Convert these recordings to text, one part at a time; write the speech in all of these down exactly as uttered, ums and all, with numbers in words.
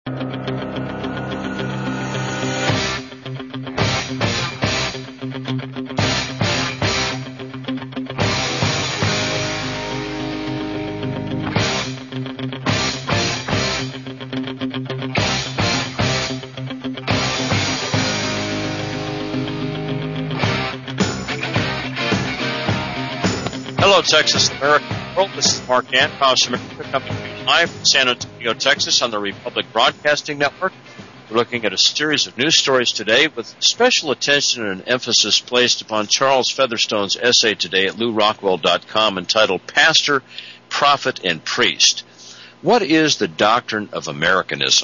Hello, Texas, America, world. This is Mark Antos, America, coming to you live from San Antonio, Texas, on the Republic Broadcasting Network. We're looking at a series of news stories today with special attention and emphasis placed upon Charles Featherstone's essay today at Lew Rockwell dot com entitled Pastor, Prophet, and Priest. What is the doctrine of Americanism,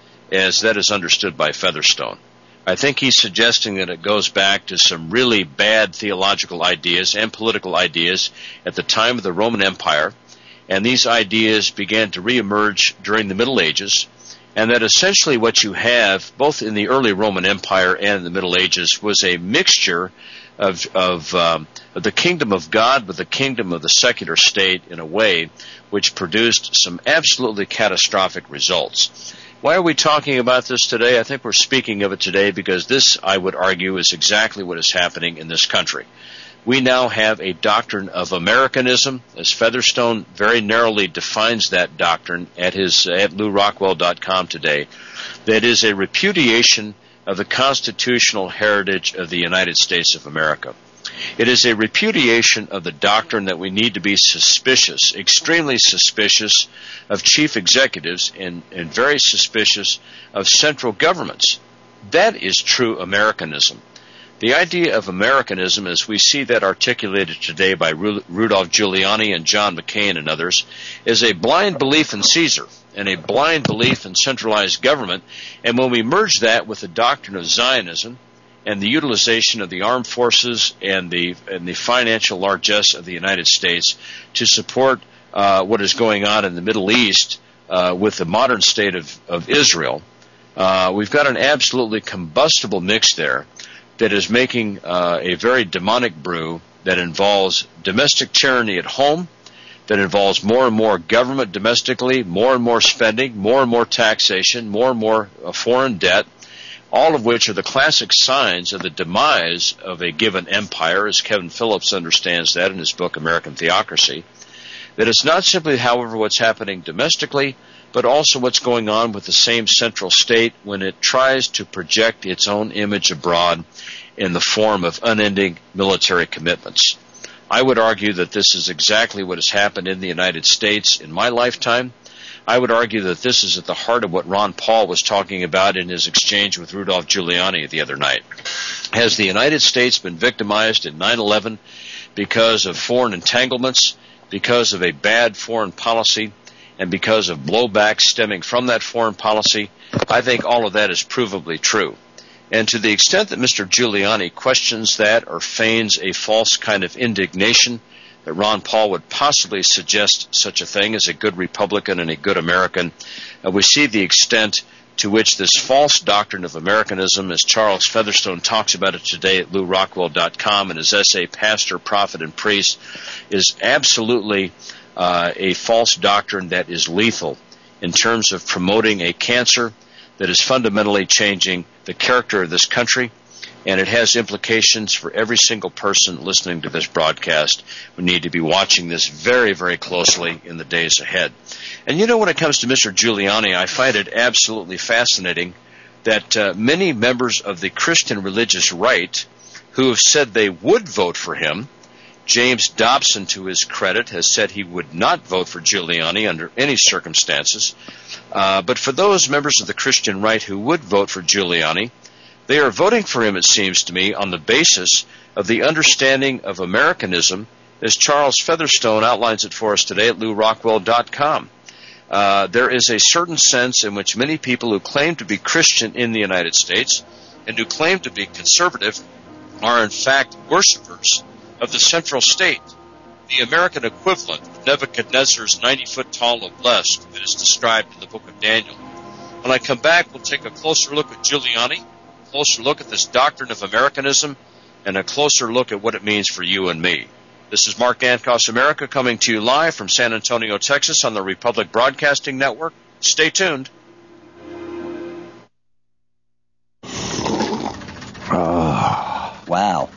as that is understood by Featherstone? I think he's suggesting that it goes back to some really bad theological ideas and political ideas at the time of the Roman Empire, and these ideas began to reemerge during the Middle Ages, and that essentially what you have, both in the early Roman Empire and in the Middle Ages, was a mixture of, of, um, of the kingdom of God with the kingdom of the secular state in a way which produced some absolutely catastrophic results. Why are we talking about this today? I think we're speaking of it today because this, I would argue, is exactly what is happening in this country. We now have a doctrine of Americanism, as Featherstone very narrowly defines that doctrine at his at Lew Rockwell dot com today, that is a repudiation of the constitutional heritage of the United States of America. It is a repudiation of the doctrine that we need to be suspicious, extremely suspicious of chief executives and, and very suspicious of central governments. That is true Americanism. The idea of Americanism, as we see that articulated today by Ru- Rudolph Giuliani and John McCain and others, is a blind belief in Caesar and a blind belief in centralized government. And when we merge that with the doctrine of Zionism, and the utilization of the armed forces and the and the financial largesse of the United States to support uh, what is going on in the Middle East uh, with the modern state of, of Israel, uh, we've got an absolutely combustible mix there that is making uh, a very demonic brew that involves domestic tyranny at home, that involves more and more government domestically, more and more spending, more and more taxation, more and more uh, foreign debt, all of which are the classic signs of the demise of a given empire, as Kevin Phillips understands that in his book, American Theocracy. That it's not simply, however, what's happening domestically, but also what's going on with the same central state when it tries to project its own image abroad in the form of unending military commitments. I would argue that this is exactly what has happened in the United States in my lifetime. I would argue that this is at the heart of what Ron Paul was talking about in his exchange with Rudolph Giuliani the other night. Has the United States been victimized in nine eleven because of foreign entanglements, because of a bad foreign policy, and because of blowback stemming from that foreign policy? I think all of that is provably true. And to the extent that Mister Giuliani questions that or feigns a false kind of indignation that Ron Paul would possibly suggest such a thing as a good Republican and a good American, uh, we see the extent to which this false doctrine of Americanism, as Charles Featherstone talks about it today at Lew Rockwell dot com in his essay, Pastor, Prophet, and Priest, is absolutely uh, a false doctrine that is lethal in terms of promoting a cancer that is fundamentally changing the character of this country, and it has implications for every single person listening to this broadcast. We need to be watching this very, very closely in the days ahead. And you know, when it comes to Mister Giuliani, I find it absolutely fascinating that uh, many members of the Christian religious right who have said they would vote for him, James Dobson, to his credit, has said he would not vote for Giuliani under any circumstances. Uh, but for those members of the Christian right who would vote for Giuliani, they are voting for him, it seems to me, on the basis of the understanding of Americanism, as Charles Featherstone outlines it for us today at Lew Rockwell dot com. Uh, there is a certain sense in which many people who claim to be Christian in the United States and who claim to be conservative are in fact worshipers of the central state, the American equivalent of Nebuchadnezzar's ninety-foot-tall obelisk that is described in the book of Daniel. When I come back, we'll take a closer look at Giuliani, a closer look at this doctrine of Americanism, and a closer look at what it means for you and me. This is Mark Antos America coming to you live from San Antonio, Texas on the Republic Broadcasting Network. Stay tuned.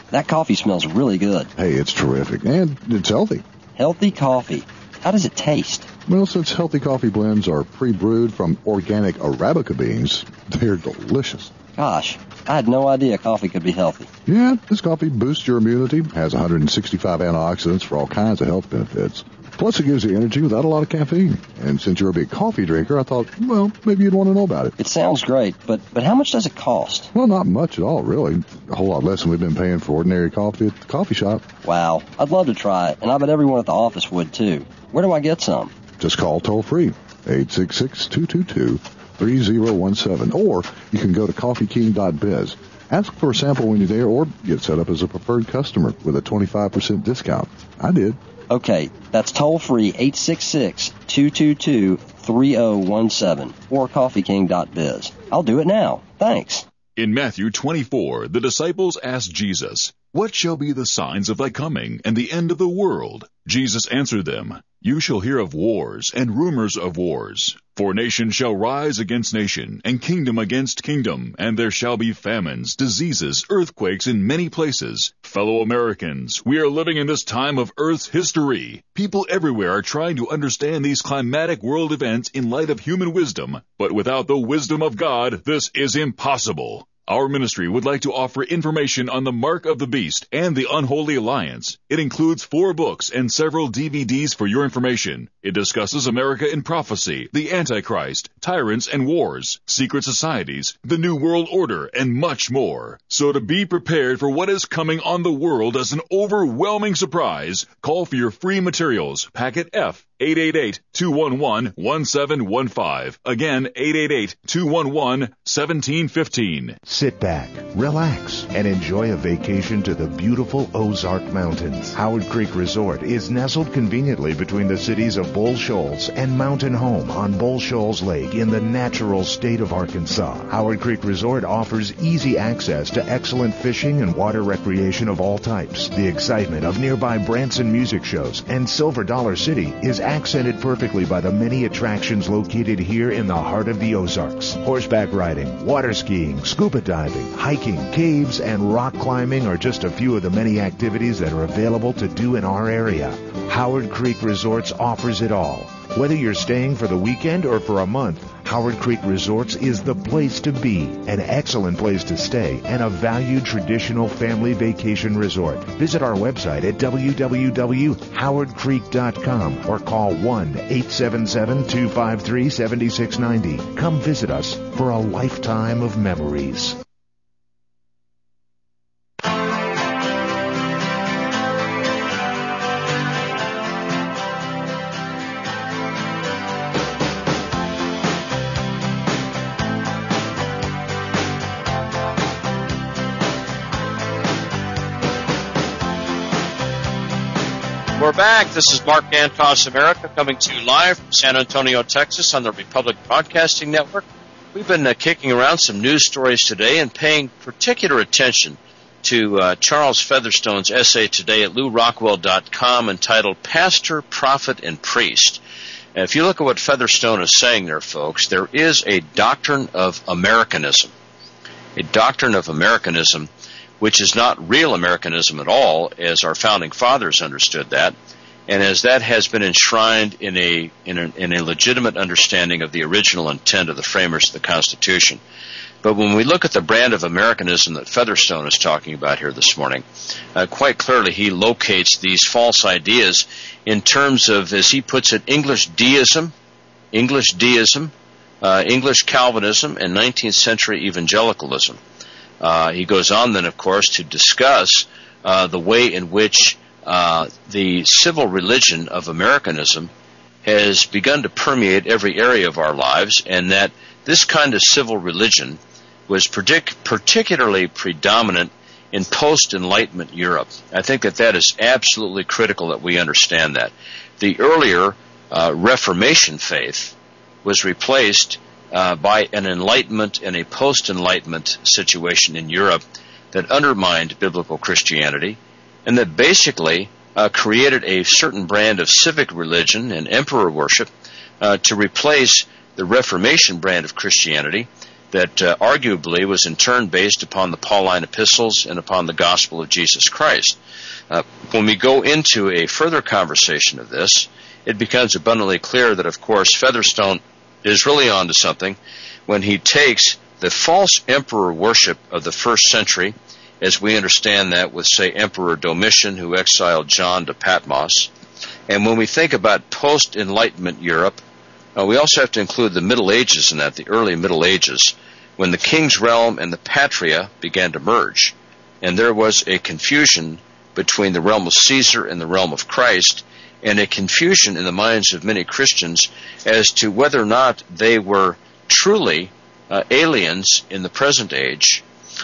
That coffee smells really good. Hey, it's terrific. And it's healthy. Healthy coffee. How does it taste? Well, since healthy coffee blends are pre-brewed from organic Arabica beans, they're delicious. Gosh, I had no idea coffee could be healthy. Yeah, this coffee boosts your immunity, has one hundred sixty-five antioxidants for all kinds of health benefits. Plus, it gives you energy without a lot of caffeine. And since you're a big coffee drinker, I thought, well, maybe you'd want to know about it. It sounds great, but, but how much does it cost? Well, not much at all, really. A whole lot less than we've been paying for ordinary coffee at the coffee shop. Wow, I'd love to try it, and I bet everyone at the office would, too. Where do I get some? Just call toll-free, eight six six, two two two, three zero one seven, or you can go to coffee king dot biz. Ask for a sample when you're there, or get set up as a preferred customer with a twenty-five percent discount. I did. Okay, that's toll-free, eight six six, two two two, three zero one seven, or coffee king dot biz. I'll do it now. Thanks. In Matthew twenty-four, the disciples asked Jesus, "What shall be the signs of thy coming and the end of the world?" Jesus answered them, "You shall hear of wars and rumors of wars. For nation shall rise against nation, and kingdom against kingdom, and there shall be famines, diseases, earthquakes in many places. Fellow Americans, we are living in this time of Earth's history. People everywhere are trying to understand these climatic world events in light of human wisdom, but without the wisdom of God, this is impossible. Our ministry would like to offer information on the Mark of the Beast and the Unholy Alliance. It includes four books and several D V Ds for your information. It discusses America in prophecy, the Antichrist, tyrants and wars, secret societies, the New World Order, and much more. So to be prepared for what is coming on the world as an overwhelming surprise, call for your free materials, packet F, eight eight eight, two one one, one seven one five. Again, eight eight eight, two one one, one seven one five. Sit back, relax, and enjoy a vacation to the beautiful Ozark Mountains. Howard Creek Resort is nestled conveniently between the cities of Bull Shoals and Mountain Home on Bull Shoals Lake in the natural state of Arkansas. Howard Creek Resort offers easy access to excellent fishing and water recreation of all types. The excitement of nearby Branson music shows and Silver Dollar City is accented perfectly by the many attractions located here in the heart of the Ozarks. Horseback riding, water skiing, scuba diving, hiking, caves, and rock climbing are just a few of the many activities that are available to do in our area. Howard Creek Resorts offers it all. Whether you're staying for the weekend or for a month, Howard Creek Resorts is the place to be, an excellent place to stay, and a valued traditional family vacation resort. Visit our website at w w w dot howard creek dot com or call one eight seven seven, two five three, seven six nine zero. Come visit us for a lifetime of memories. We're back. This is Mark Antos America coming to you live from San Antonio, Texas on the Republic Broadcasting Network. We've been uh, kicking around some news stories today and paying particular attention to uh, Charles Featherstone's essay today at lou rockwell dot com entitled Pastor, Prophet, and Priest. And if you look at what Featherstone is saying there, folks, there is a doctrine of Americanism, a doctrine of Americanism which is not real Americanism at all, as our founding fathers understood that, and as that has been enshrined in a, in a in a legitimate understanding of the original intent of the framers of the Constitution. But when we look at the brand of Americanism that Featherstone is talking about here this morning, uh, quite clearly he locates these false ideas in terms of, as he puts it, English deism, English deism, uh, English Calvinism, and nineteenth century evangelicalism. Uh, he goes on then, of course, to discuss uh, the way in which uh, the civil religion of Americanism has begun to permeate every area of our lives, and that this kind of civil religion was partic- particularly predominant in post-Enlightenment Europe. I think that that is absolutely critical that we understand that. The earlier uh, Reformation faith was replaced Uh, by an Enlightenment and a post-Enlightenment situation in Europe that undermined biblical Christianity and that basically uh, created a certain brand of civic religion and emperor worship uh, to replace the Reformation brand of Christianity that uh, arguably was in turn based upon the Pauline epistles and upon the gospel of Jesus Christ. Uh, when we go into a further conversation of this, it becomes abundantly clear that, of course, Featherstone is really onto something when he takes the false emperor worship of the first century, as we understand that with, say, Emperor Domitian, who exiled John to Patmos. And when we think about post-Enlightenment Europe, uh, we also have to include the Middle Ages in that, the early Middle Ages, when the king's realm and the patria began to merge. And there was a confusion between the realm of Caesar and the realm of Christ, and a confusion in the minds of many Christians as to whether or not they were truly uh, aliens in the present age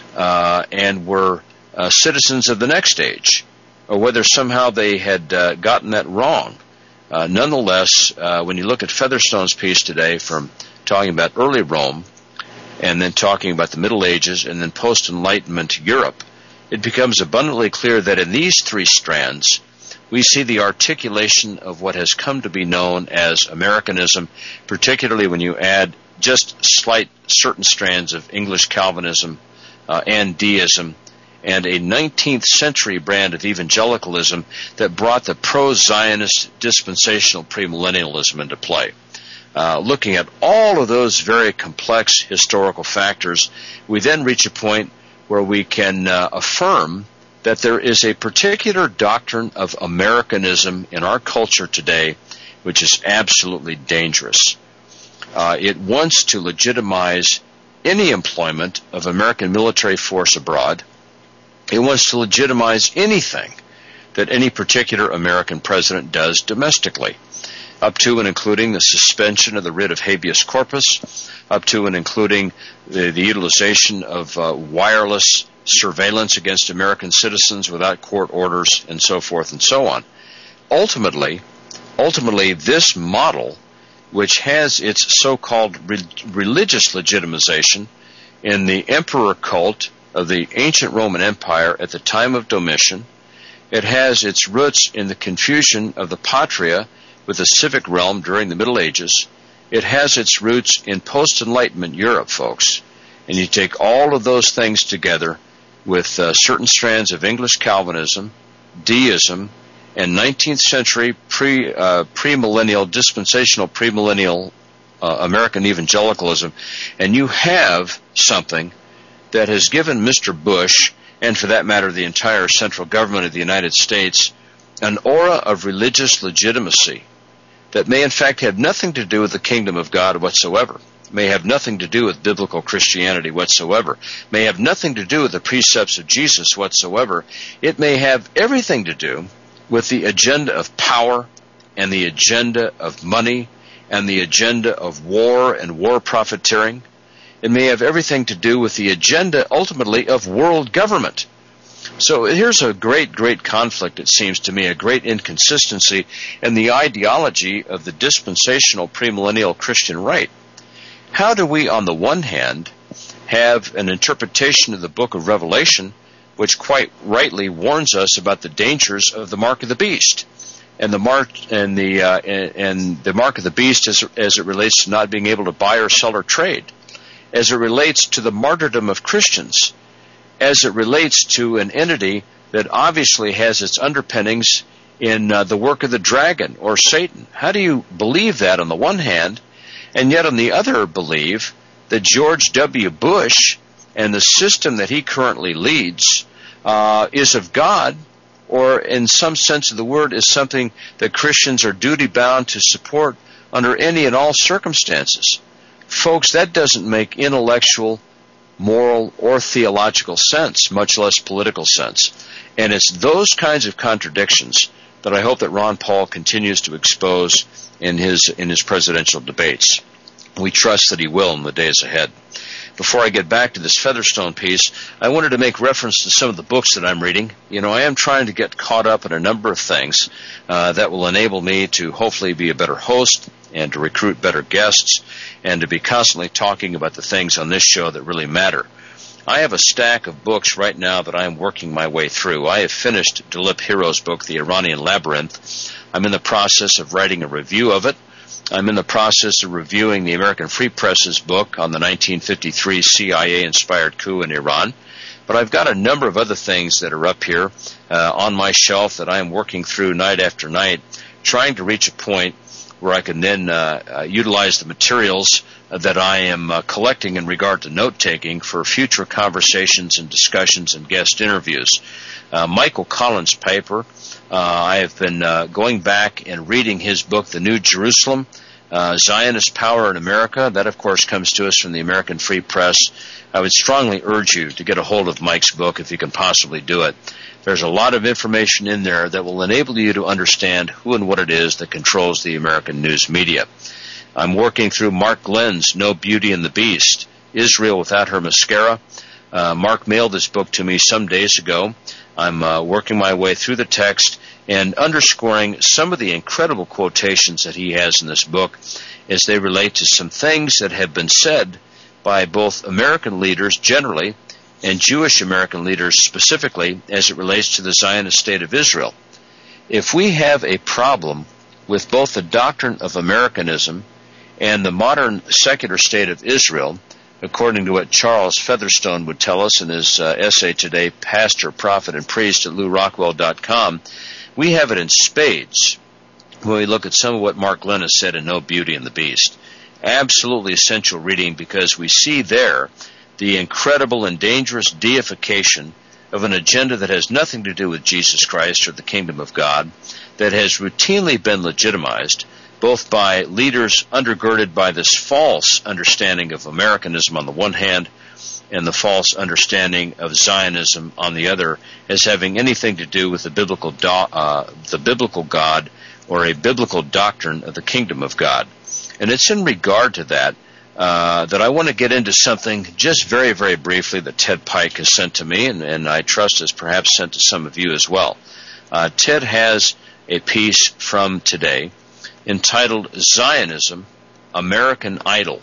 uh, and were uh, citizens of the next age, or whether somehow they had uh, gotten that wrong. Uh, nonetheless, uh, when you look at Featherstone's piece today from talking about early Rome and then talking about the Middle Ages and then post-Enlightenment Europe, it becomes abundantly clear that in these three strands, we see the articulation of what has come to be known as Americanism, particularly when you add just slight certain strands of English Calvinism uh, and deism, and a nineteenth century brand of evangelicalism that brought the pro-Zionist dispensational premillennialism into play. Uh, looking at all of those very complex historical factors, we then reach a point where we can uh, affirm that there is a particular doctrine of Americanism in our culture today which is absolutely dangerous. Uh, it wants to legitimize any employment of American military force abroad. It wants to legitimize anything that any particular American president does domestically, up to and including the suspension of the writ of habeas corpus, up to and including the, the utilization of uh, wireless surveillance against American citizens without court orders, and so forth and so on. Ultimately, ultimately, this model, which has its so-called re- religious legitimization in the emperor cult of the ancient Roman Empire at the time of Domitian, it has its roots in the confusion of the patria with the civic realm during the Middle Ages. It has its roots in post-Enlightenment Europe, folks. And you take all of those things together with uh, certain strands of English Calvinism, deism, and nineteenth century pre, uh, premillennial, dispensational premillennial uh, American evangelicalism, and you have something that has given Mister Bush, and for that matter the entire central government of the United States, an aura of religious legitimacy that may in fact have nothing to do with the kingdom of God whatsoever, may have nothing to do with biblical Christianity whatsoever, may have nothing to do with the precepts of Jesus whatsoever. It may have everything to do with the agenda of power and the agenda of money and the agenda of war and war profiteering. It may have everything to do with the agenda, ultimately, of world government. So here's a great, great conflict, it seems to me, a great inconsistency in the ideology of the dispensational premillennial Christian right. How do we, on the one hand, have an interpretation of the book of Revelation which quite rightly warns us about the dangers of the mark of the beast, and the mark and the uh, and, and the mark of the beast as, as it relates to not being able to buy or sell or trade, as it relates to the martyrdom of Christians, as it relates to an entity that obviously has its underpinnings in uh, the work of the dragon or Satan? How do you believe that on the one hand, and yet on the other believe that George W. Bush and the system that he currently leads uh, is of God, or in some sense of the word is something that Christians are duty-bound to support under any and all circumstances? Folks, that doesn't make intellectual, moral, or theological sense, much less political sense. And it's those kinds of contradictions that I hope that Ron Paul continues to expose in his in his presidential debates. We trust that he will in the days ahead. Before I get back to this Featherstone piece, I wanted to make reference to some of the books that I'm reading. You know, I am trying to get caught up in a number of things uh, that will enable me to hopefully be a better host and to recruit better guests and to be constantly talking about the things on this show that really matter. I have a stack of books right now that I am working my way through. I have finished Dilip Hiro's book, The Iranian Labyrinth. I'm in the process of writing a review of it. I'm in the process of reviewing the American Free Press's book on the nineteen fifty-three C I A-inspired coup in Iran. But I've got a number of other things that are up here uh, on my shelf that I am working through night after night, trying to reach a point where I can then uh, uh, utilize the materials uh, that I am uh, collecting in regard to note-taking for future conversations and discussions and guest interviews. Uh, Michael Collins' paper, uh, I have been uh, going back and reading his book, The New Jerusalem, uh, Zionist Power in America. That, of course, comes to us from the American Free Press. I would strongly urge you to get a hold of Mike's book if you can possibly do it. There's a lot of information in there that will enable you to understand who and what it is that controls the American news media. I'm working through Mark Glenn's No Beauty and the Beast, Israel Without Her Mascara. Uh, Mark mailed this book to me some days ago. I'm uh, working my way through the text and underscoring some of the incredible quotations that he has in this book as they relate to some things that have been said by both American leaders generally and Jewish American leaders specifically as it relates to the Zionist state of Israel. If we have a problem with both the doctrine of Americanism and the modern secular state of Israel, according to what Charles Featherstone would tell us in his uh, essay today, Pastor, Prophet, and Priest at Lew Rockwell dot com, we have it in spades when we look at some of what Mark Glenn has said in No Beauty and the Beast. Absolutely essential reading because we see there the incredible and dangerous deification of an agenda that has nothing to do with Jesus Christ or the kingdom of God, that has routinely been legitimized both by leaders undergirded by this false understanding of Americanism on the one hand and the false understanding of Zionism on the other as having anything to do with the biblical do- uh, the biblical God or a biblical doctrine of the kingdom of God. And it's in regard to that uh, that I want to get into something just very, very briefly that Ted Pike has sent to me, and, and I trust has perhaps sent to some of you as well. Uh, Ted has a piece from today entitled Zionism, American Idol.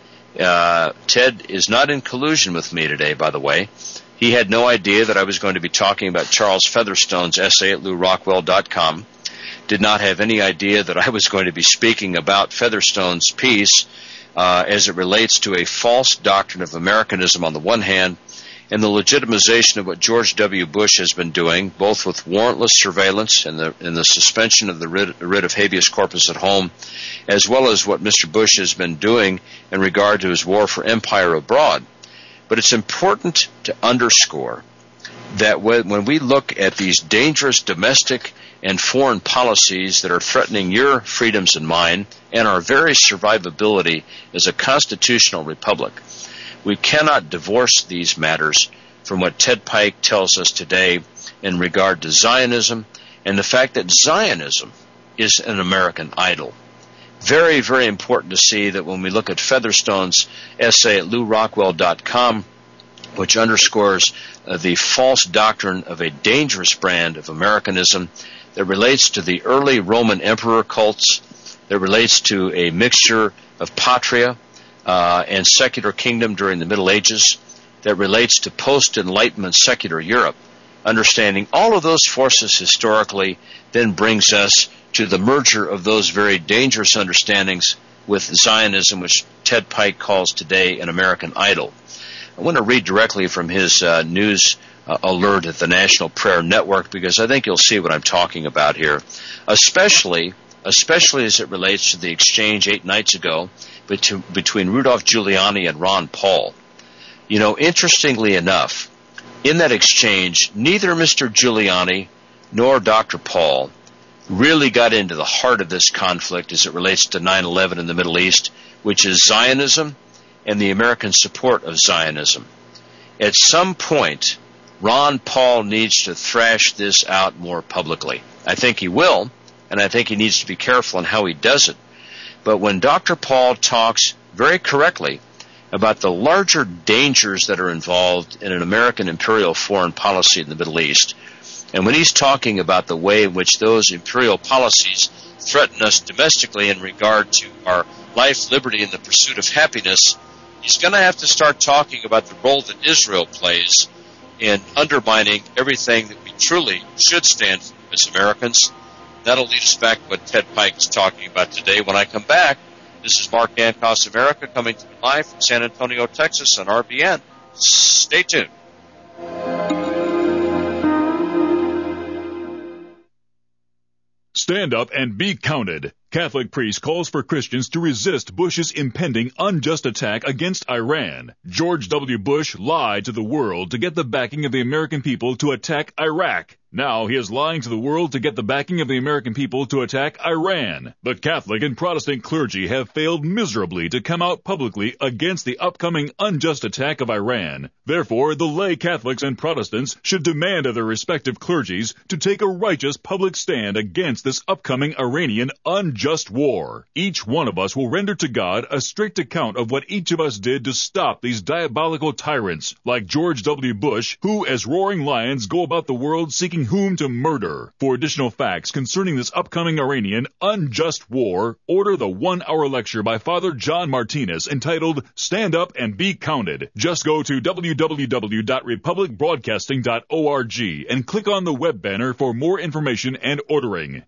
Uh, Ted is not in collusion with me today, by the way. He had no idea that I was going to be talking about Charles Featherstone's essay at Lew Rockwell dot com. Did not have any idea that I was going to be speaking about Featherstone's piece uh, as it relates to a false doctrine of Americanism on the one hand and the legitimization of what George W. Bush has been doing, both with warrantless surveillance and the, and the suspension of the writ, writ of habeas corpus at home, as well as what Mister Bush has been doing in regard to his war for empire abroad. But it's important to underscore that when we look at these dangerous domestic and foreign policies that are threatening your freedoms and mine and our very survivability as a constitutional republic, we cannot divorce these matters from what Ted Pike tells us today in regard to Zionism and the fact that Zionism is an American idol. Very, very important to see that when we look at Featherstone's essay at Lew Rockwell dot com, which underscores uh, the false doctrine of a dangerous brand of Americanism that relates to the early Roman emperor cults, that relates to a mixture of patria uh, and secular kingdom during the Middle Ages, that relates to post-Enlightenment secular Europe. Understanding all of those forces historically then brings us to the merger of those very dangerous understandings with Zionism, which Ted Pike calls today an American idol. I want to read directly from his uh, news uh, alert at the National Prayer Network because I think you'll see what I'm talking about here, especially especially as it relates to the exchange eight nights ago between, between Rudolph Giuliani and Ron Paul. You know, interestingly enough, in that exchange, neither Mister Giuliani nor Doctor Paul really got into the heart of this conflict as it relates to nine eleven in the Middle East, which is Zionism and the American support of Zionism. At some point, Ron Paul needs to thrash this out more publicly. I think he will, and I think he needs to be careful in how he does it. But when Doctor Paul talks very correctly about the larger dangers that are involved in an American imperial foreign policy in the Middle East, and when he's talking about the way in which those imperial policies threaten us domestically in regard to our life, liberty, and the pursuit of happiness, he's going to have to start talking about the role that Israel plays in undermining everything that we truly should stand for as Americans, That'll lead us back to what Ted Pike's talking about today. When I come back, this is Mark Dancos America coming to you live from San Antonio, Texas on R B N. Stay tuned. Stand up and be counted. Catholic priest calls for Christians to resist Bush's impending unjust attack against Iran. George W. Bush lied to the world to get the backing of the American people to attack Iraq. Now he is lying to the world to get the backing of the American people to attack Iran. The Catholic and Protestant clergy have failed miserably to come out publicly against the upcoming unjust attack of Iran. Therefore, the lay Catholics and Protestants should demand of their respective clergies to take a righteous public stand against this upcoming Iranian unjust war. Each one of us will render to God a strict account of what each of us did to stop these diabolical tyrants like George W. Bush, who as roaring lions go about the world seeking whom to murder. For additional facts concerning this upcoming Iranian unjust war, order the one-hour lecture by Father John Martinez entitled Stand Up and Be Counted. Just go to w w w dot republic broadcasting dot org and click on the web banner for more information and ordering.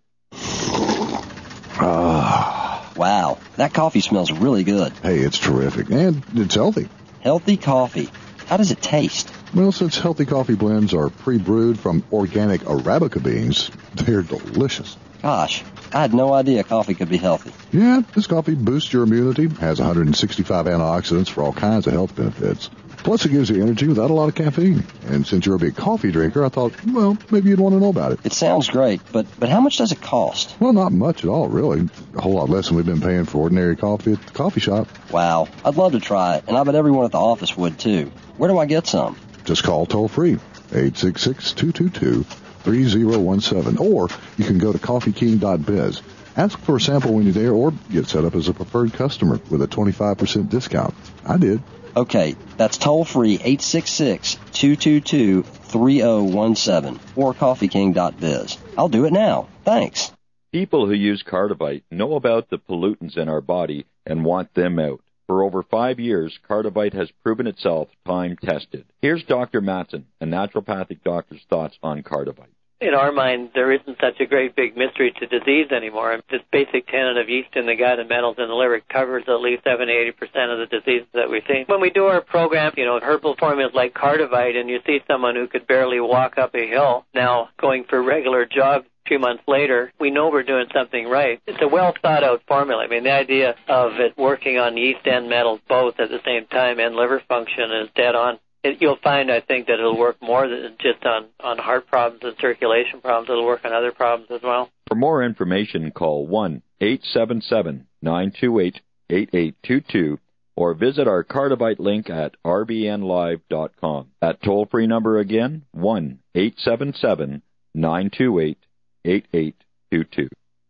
Ah. Wow, that coffee smells really good. Hey, it's terrific, and it's healthy. Healthy coffee. How does it taste? Well, since healthy coffee blends are pre-brewed from organic Arabica beans, they're delicious. Gosh, I had no idea coffee could be healthy. Yeah, this coffee boosts your immunity, has one hundred sixty-five antioxidants for all kinds of health benefits. Plus, it gives you energy without a lot of caffeine. And since you're a big coffee drinker, I thought, well, maybe you'd want to know about it. It sounds great, but, but how much does it cost? Well, not much at all, really. A whole lot less than we've been paying for ordinary coffee at the coffee shop. Wow, I'd love to try it, and I bet everyone at the office would, too. Where do I get some? Just call toll-free, eight six six, two two two, three zero one seven, or you can go to coffee king dot biz. Ask for a sample when you're there, or get set up as a preferred customer with a twenty-five percent discount. I did. Okay, that's toll-free, eight six six, two two two, three zero one seven, or coffee king dot biz. I'll do it now. Thanks. People who use Cardivite know about the pollutants in our body and want them out. For over five years, Cardivite has proven itself time-tested. Here's Doctor Mattson, a naturopathic doctor's thoughts on Cardivite. In our mind, there isn't such a great big mystery to disease anymore. This basic tenet of yeast in the gut and metals in the liver covers at least seventy to eighty percent of the diseases that we see. When we do our program, you know, herbal formulas like Cardivite, and you see someone who could barely walk up a hill now going for regular jogs a few months later, we know we're doing something right. It's a well-thought-out formula. I mean, the idea of it working on yeast and metals both at the same time and liver function is dead on. It, you'll find, I think, that it'll work more than just on, on heart problems and circulation problems. It'll work on other problems as well. For more information, call one eight seven seven, nine two eight, eight eight two two or visit our Cardivite link at r b n live dot com. That toll-free number again, one eight seven seven, nine two eight, eight eight two two.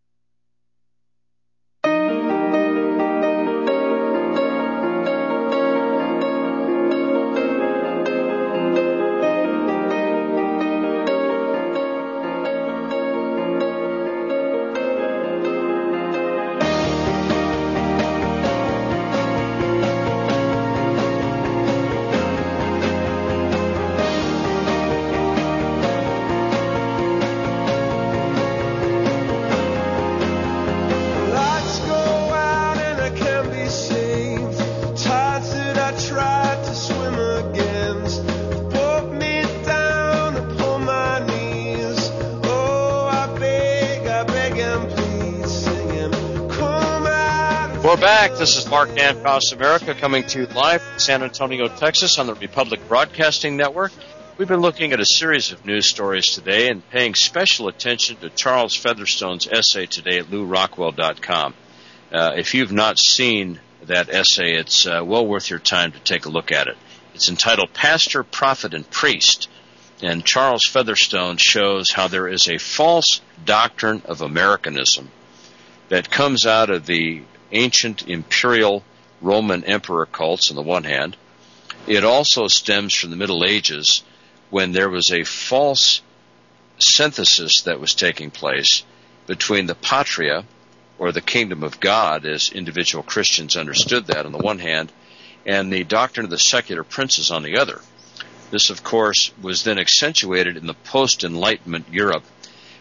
We're back. This is Mark Dancos America coming to you live from San Antonio, Texas on the Republic Broadcasting Network. We've been looking at a series of news stories today and paying special attention to Charles Featherstone's essay today at lou rockwell dot com. Uh, if you've not seen that essay, it's uh, well worth your time to take a look at it. It's entitled Pastor, Prophet, and Priest. And Charles Featherstone shows how there is a false doctrine of Americanism that comes out of the ancient imperial Roman emperor cults on the one hand. It also stems from the Middle Ages when there was a false synthesis that was taking place between the patria, or the kingdom of God, as individual Christians understood that on the one hand, and the doctrine of the secular princes on the other. This, of course, was then accentuated in the post-Enlightenment Europe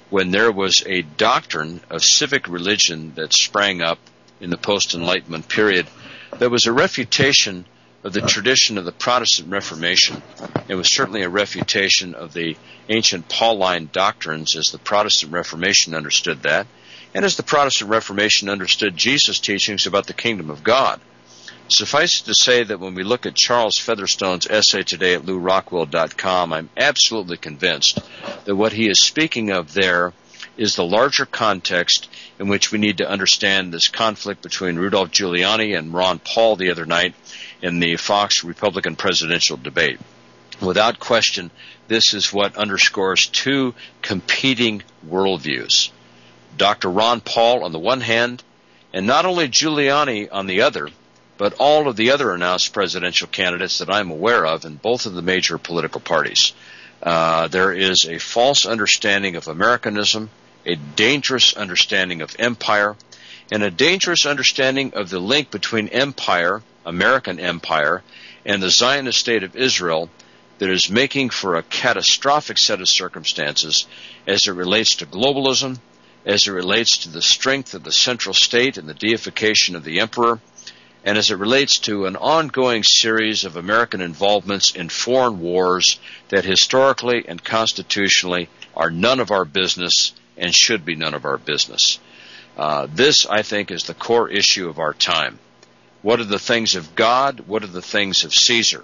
when there was a doctrine of civic religion that sprang up in the post-Enlightenment period that was a refutation of the tradition of the Protestant Reformation. It was certainly a refutation of the ancient Pauline doctrines as the Protestant Reformation understood that, and as the Protestant Reformation understood Jesus' teachings about the kingdom of God. Suffice it to say that when we look at Charles Featherstone's essay today at Lew Rockwell dot com, I'm absolutely convinced that what he is speaking of there is the larger context in which we need to understand this conflict between Rudolph Giuliani and Ron Paul the other night in the Fox Republican presidential debate. Without question, this is what underscores two competing worldviews. Doctor Ron Paul on the one hand, and not only Giuliani on the other, but all of the other announced presidential candidates that I'm aware of in both of the major political parties. Uh, there is a false understanding of Americanism, a dangerous understanding of empire, and a dangerous understanding of the link between empire, American empire, and the Zionist state of Israel that is making for a catastrophic set of circumstances as it relates to globalism, as it relates to the strength of the central state and the deification of the emperor, and as it relates to an ongoing series of American involvements in foreign wars that historically and constitutionally are none of our business and should be none of our business. Uh, this, I think, is the core issue of our time. What are the things of God? What are the things of Caesar?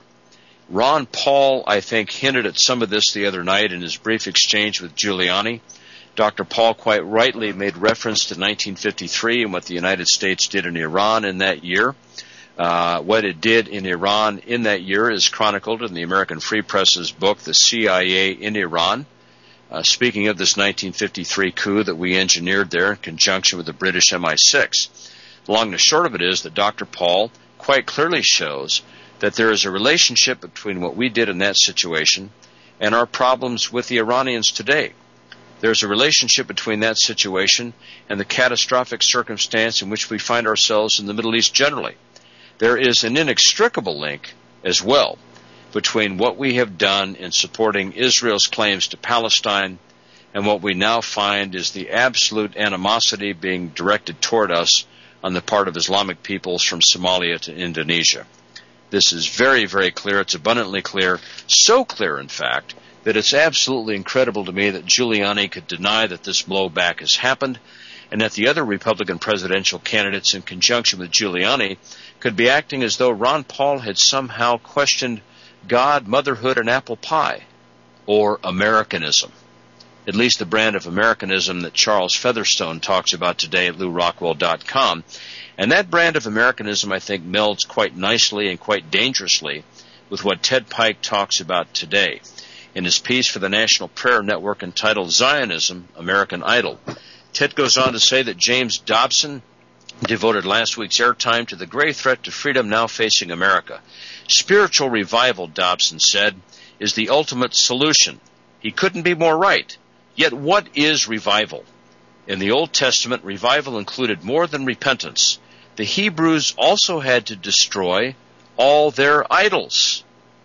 Ron Paul, I think, hinted at some of this the other night in his brief exchange with Giuliani. Doctor Paul quite rightly made reference to nineteen fifty-three and what the United States did in Iran in that year. Uh, what it did in Iran in that year is chronicled in the American Free Press's book, The C I A in Iran. Uh, speaking of this nineteen fifty-three coup that we engineered there in conjunction with the British M I six. The long and the short of it is that Doctor Paul quite clearly shows that there is a relationship between what we did in that situation and our problems with the Iranians today. There's a relationship between that situation and the catastrophic circumstance in which we find ourselves in the Middle East generally. There is an inextricable link as well between what we have done in supporting Israel's claims to Palestine and what we now find is the absolute animosity being directed toward us on the part of Islamic peoples from Somalia to Indonesia. This is very, very clear. It's abundantly clear. So clear, in fact, that it's absolutely incredible to me that Giuliani could deny that this blowback has happened and that the other Republican presidential candidates in conjunction with Giuliani could be acting as though Ron Paul had somehow questioned God, motherhood, and apple pie, or Americanism, at least the brand of Americanism that Charles Featherstone talks about today at Lew Rockwell dot com. And that brand of Americanism, I think, melds quite nicely and quite dangerously with what Ted Pike talks about today in his piece for the National Prayer Network entitled Zionism, American Idol. Ted goes on to say that James Dobson devoted last week's airtime to the grave threat to freedom now facing America. Spiritual revival, Dobson said, is the ultimate solution. He couldn't be more right. Yet what is revival? In the Old Testament, revival included more than repentance. The Hebrews also had to destroy all their idols.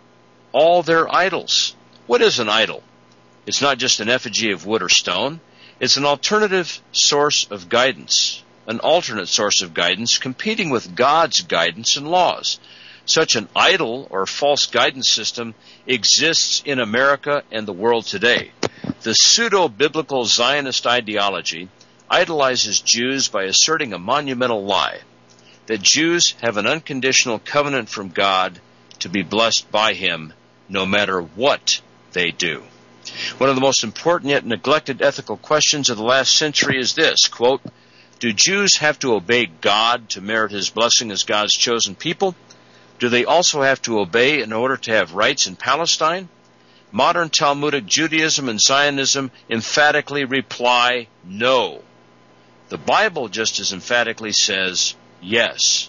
All their idols. What is an idol? It's not just an effigy of wood or stone. It's an alternative source of guidance, an alternate source of guidance competing with God's guidance and laws. Such an idol or false guidance system exists in America and the world today. The pseudo-biblical Zionist ideology idolizes Jews by asserting a monumental lie, that Jews have an unconditional covenant from God to be blessed by Him no matter what they do. One of the most important yet neglected ethical questions of the last century is this, quote, do Jews have to obey God to merit His blessing as God's chosen people? Do they also have to obey in order to have rights in Palestine? Modern Talmudic Judaism and Zionism emphatically reply no. The Bible just as emphatically says yes.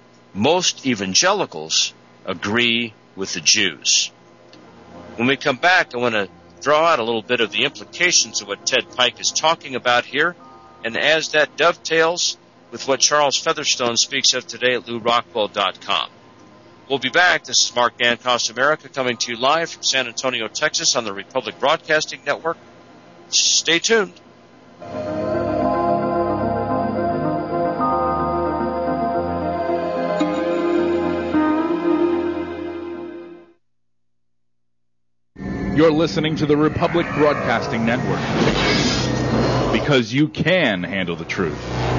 Most evangelicals agree with the Jews. When we come back, I want to draw out a little bit of the implications of what Ted Pike is talking about here, and as that dovetails with what Charles Featherstone speaks of today at Lew Rockwell dot com. We'll be back. This is Mark Dancost America coming to you live from San Antonio, Texas on the Republic Broadcasting Network. Stay tuned. You're listening to the Republic Broadcasting Network, because you can handle the truth.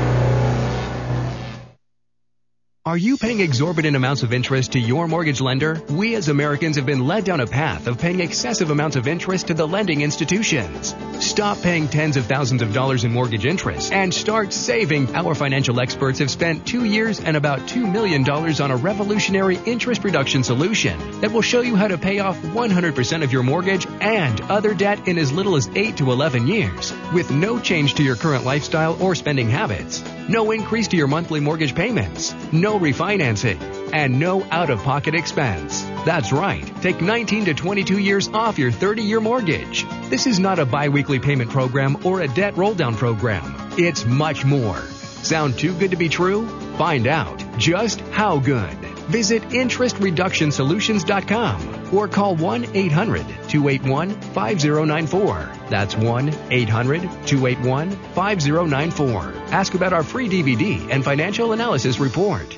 Are you paying exorbitant amounts of interest to your mortgage lender? We as Americans have been led down a path of paying excessive amounts of interest to the lending institutions. Stop paying tens of thousands of dollars in mortgage interest and start saving. Our financial experts have spent two years and about two million dollars on a revolutionary interest reduction solution that will show you how to pay off one hundred percent of your mortgage and other debt in as little as eight to eleven years, with no change to your current lifestyle or spending habits, no increase to your monthly mortgage payments, no refinancing, and no out-of-pocket expense. That's right. Take nineteen to twenty-two years off your thirty-year mortgage. This is not a bi-weekly payment program or a debt roll-down program. It's much more. Sound too good to be true? Find out just how good. Visit interest reduction solutions dot com or call one eight hundred two eight one five zero nine four. That's one eight hundred two eight one five zero nine four. Ask about our free D V D and financial analysis report.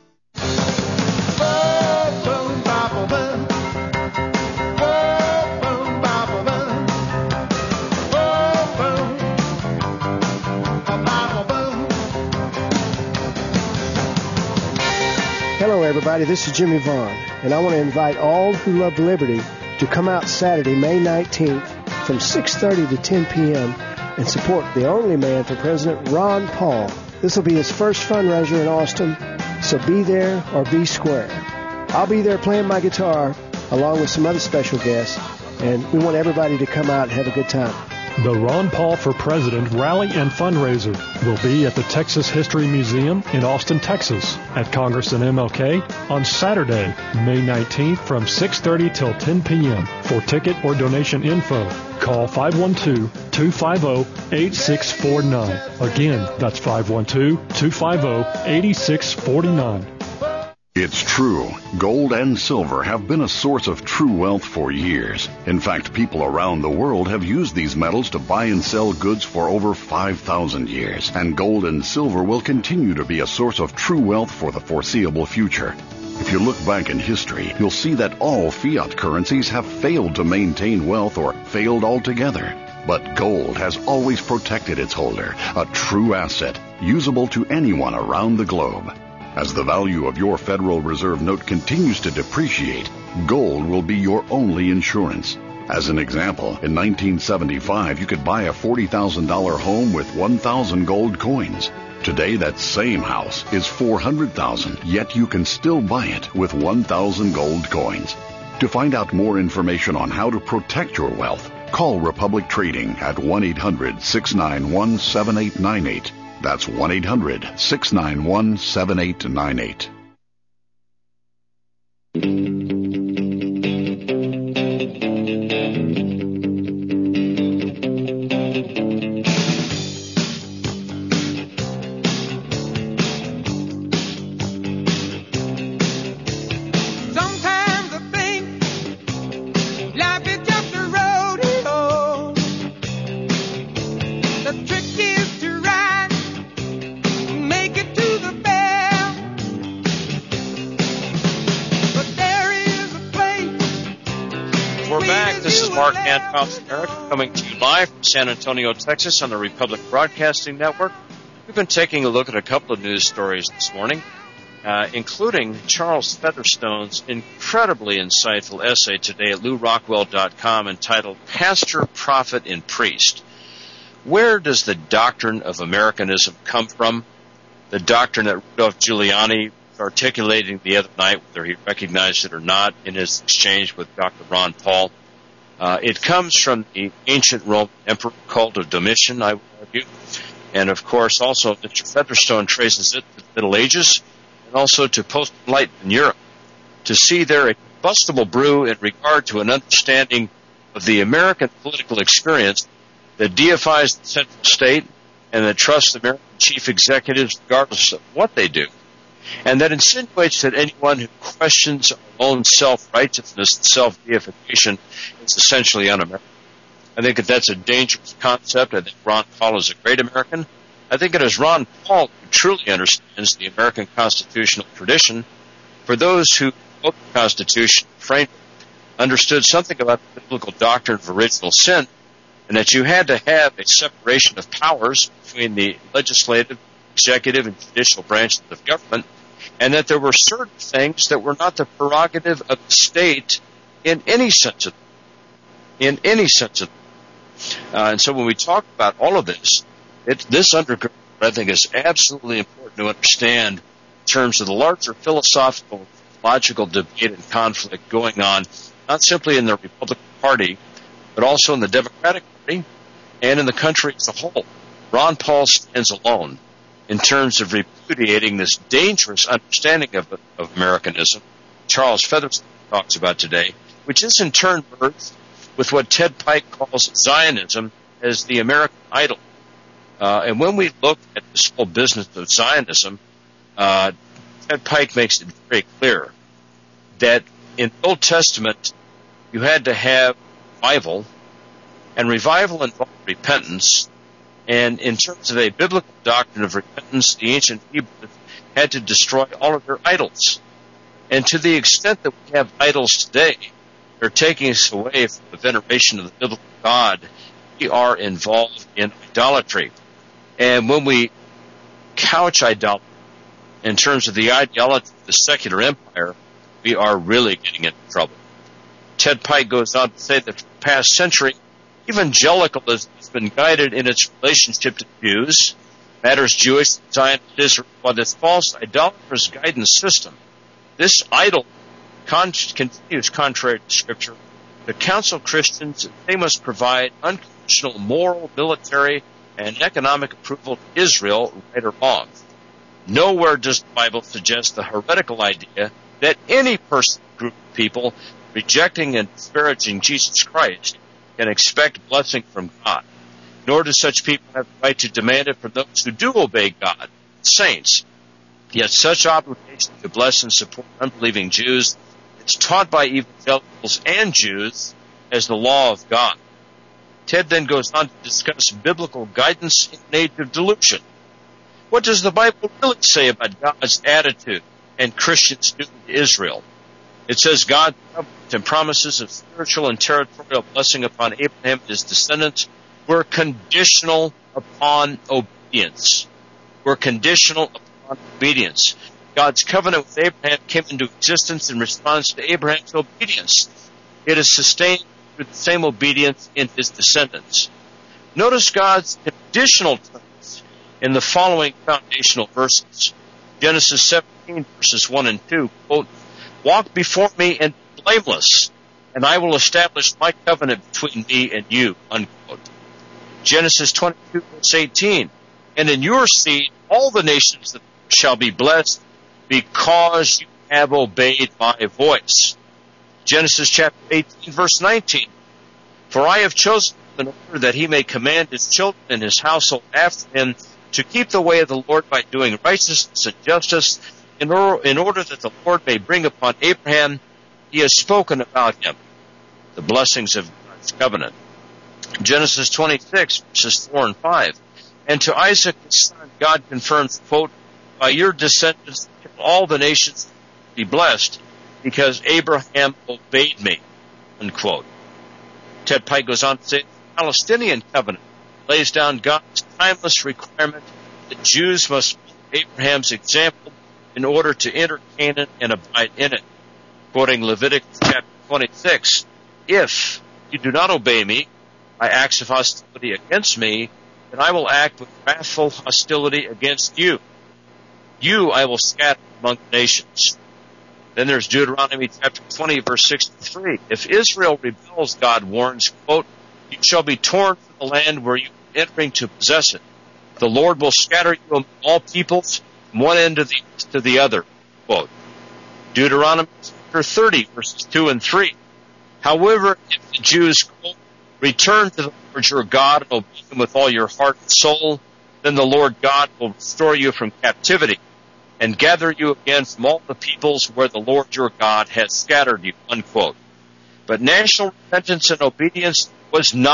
Hello, everybody. This is Jimmy Vaughn, and I want to invite all who love liberty to come out Saturday, May nineteenth, from six thirty to ten p.m. and support the only man for president, Ron Paul. This will be his first fundraiser in Austin, so be there or be square. I'll be there playing my guitar along with some other special guests, and we want everybody to come out and have a good time. The Ron Paul for President Rally and Fundraiser will be at the Texas History Museum in Austin, Texas, at Congress and M L K on Saturday, May nineteenth from six thirty till ten p.m. For ticket or donation info, call five one two, two five zero, eight six four nine. Again, that's five one two, two five zero, eight six four nine. It's true. Gold and silver have been a source of true wealth for years. In fact, people around the world have used these metals to buy and sell goods for over five thousand years. And gold and silver will continue to be a source of true wealth for the foreseeable future. If you look back in history, you'll see that all fiat currencies have failed to maintain wealth or failed altogether. But gold has always protected its holder, a true asset, usable to anyone around the globe. As the value of your Federal Reserve note continues to depreciate, gold will be your only insurance. As an example, in nineteen seventy-five, you could buy a forty thousand dollars home with one thousand gold coins. Today, that same house is four hundred thousand dollars, yet you can still buy it with one thousand gold coins. To find out more information on how to protect your wealth, call Republic Trading at one eight hundred, six nine one, seven eight nine eight. That's one eight hundred, six nine one, seven eight nine eight. Mark Antoff America, coming to you live from San Antonio, Texas on the Republic Broadcasting Network. We've been taking a look at a couple of news stories this morning, uh, including Charles Featherstone's incredibly insightful essay today at Lew Rockwell dot com entitled Pastor, Prophet, and Priest. Where does the doctrine of Americanism come from? The doctrine that Rudolph Giuliani was articulating the other night, whether he recognized it or not, in his exchange with Doctor Ron Paul. Uh, it comes from the ancient Roman emperor cult of Domitian, I would argue. And, of course, also Mister Featherstone traces it to the Middle Ages and also to post-Enlightenment Europe to see there a combustible brew in regard to an understanding of the American political experience that deifies the central state and that trusts American chief executives regardless of what they do, and that insinuates that anyone who questions our own self-righteousness and self-deification is essentially un-American. I think that that's a dangerous concept. I think Ron Paul is a great American. I think it is Ron Paul who truly understands the American constitutional tradition. For those who wrote the Constitution framed understood something about the biblical doctrine of original sin, and that you had to have a separation of powers between the legislative, executive, and judicial branches of government, and that there were certain things that were not the prerogative of the state in any sense of in any sense of uh, and so when we talk about all of this, it, this underground, I think, is absolutely important to understand in terms of the larger philosophical, logical debate and conflict going on, not simply in the Republican Party, but also in the Democratic Party and in the country as a whole. Ron Paul stands alone in terms of repudiating this dangerous understanding of, of Americanism Charles Featherstone talks about today, which is in turn merged with what Ted Pike calls Zionism as the American idol. Uh, and when we look at this whole business of Zionism, uh, Ted Pike makes it very clear that in the Old Testament you had to have revival, and revival involved repentance. And in terms of a biblical doctrine of repentance, the ancient Hebrews had to destroy all of their idols. And to the extent that we have idols today, they're taking us away from the veneration of the biblical God. We are involved in idolatry. And when we couch idolatry in terms of the ideology of the secular empire, we are really getting into trouble. Ted Pike goes on to say that for the past century, evangelicalism has been guided in its relationship to Jews, matters Jewish, Zionist, Israel, by this false idolatrous guidance system. This idol con- continues contrary to Scripture to counsel Christians that they must provide unconditional moral, military, and economic approval to Israel, right or wrong. Nowhere does the Bible suggest the heretical idea that any person, group of people, rejecting and disparaging Jesus Christ can expect blessing from God. Nor do such people have the right to demand it from those who do obey God, saints. Yet such obligation to bless and support unbelieving Jews is taught by evangelicals and Jews as the law of God. Ted then goes on to discuss biblical guidance in an age of delusion. What does the Bible really say about God's attitude and Christians' duty to Israel? It says God's covenant and promises of spiritual and territorial blessing upon Abraham and his descendants were conditional upon obedience. Were conditional upon obedience. God's covenant with Abraham came into existence in response to Abraham's obedience. It is sustained through the same obedience in his descendants. Notice God's conditional terms in the following foundational verses. Genesis seventeen, verses one and two, quote, "Walk before me and be blameless, and I will establish my covenant between me and you," unquote. Genesis twenty-two, verse eighteen, "And in your seed all the nations shall be blessed, because you have obeyed my voice." Genesis chapter eighteen, verse nineteen, "For I have chosen him in order that he may command his children and his household after him to keep the way of the Lord by doing righteousness and justice, in order, in order that the Lord may bring upon Abraham, he has spoken about him, the blessings of God's covenant." Genesis twenty-six, verses four and five, "And to Isaac his son God confirms, quote, by your descendants all the nations be blessed, because Abraham obeyed me," unquote. Ted Pike goes on to say, the Palestinian covenant lays down God's timeless requirement that Jews must follow Abraham's example in order to enter Canaan and abide in it. Quoting Leviticus chapter twenty-six, "If you do not obey me by acts of hostility against me, then I will act with wrathful hostility against you. You I will scatter among the nations." Then there's Deuteronomy chapter twenty, verse sixty-three. "If Israel rebels," God warns, quote, "you shall be torn from the land where you are entering to possess it. The Lord will scatter you among all peoples, from one end of the earth to the other," quote. Deuteronomy chapter thirty, verses two and three. "However, if the Jews, quote, return to the Lord your God and obey him with all your heart and soul, then the Lord God will restore you from captivity and gather you again from all the peoples where the Lord your God has scattered you," unquote. But national repentance and obedience was not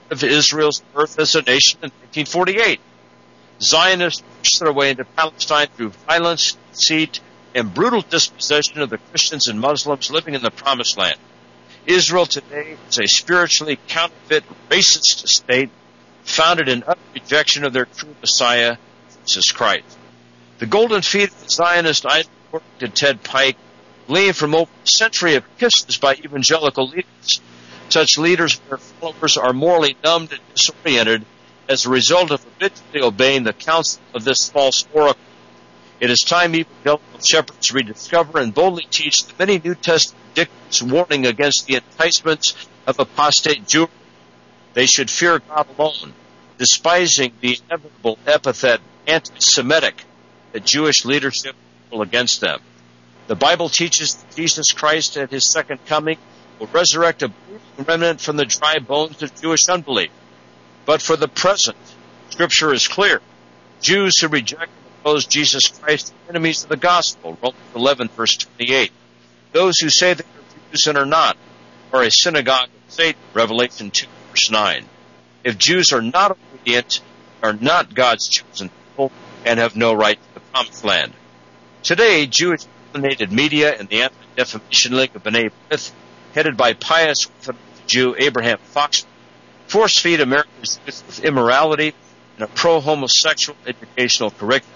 of Israel's birth as a nation in nineteen forty-eight. Zionists pushed their way into Palestine through violence, deceit, and brutal dispossession of the Christians and Muslims living in the Promised Land. Israel today is a spiritually counterfeit, racist state founded in utter rejection of their true Messiah, Jesus Christ. The golden feet of the Zionist idol, according to Ted Pike, glean from over a century of kisses by evangelical leaders. Such leaders and their followers are morally numbed and disoriented as a result of habitually obeying the counsel of this false oracle. It is time evangelical shepherds rediscover and boldly teach the many New Testament dictates warning against the enticements of apostate Jewry. They should fear God alone, despising the inevitable epithet anti-Semitic that Jewish leadership will against them. The Bible teaches that Jesus Christ at his second coming will resurrect a bruising remnant from the dry bones of Jewish unbelief. But for the present, Scripture is clear. Jews who reject and oppose Jesus Christ are enemies of the gospel, Romans eleven, verse twenty-eight. Those who say they are Jews and are not are a synagogue of Satan, Revelation two, verse nine. If Jews are not obedient, are not God's chosen people, and have no right to the Promised Land. Today, Jewish-dominated media and the Anti-Defamation League of B'nai B'rith, headed by pious Jew Abraham Foxman, force-feed Americans with immorality and a pro-homosexual educational curriculum.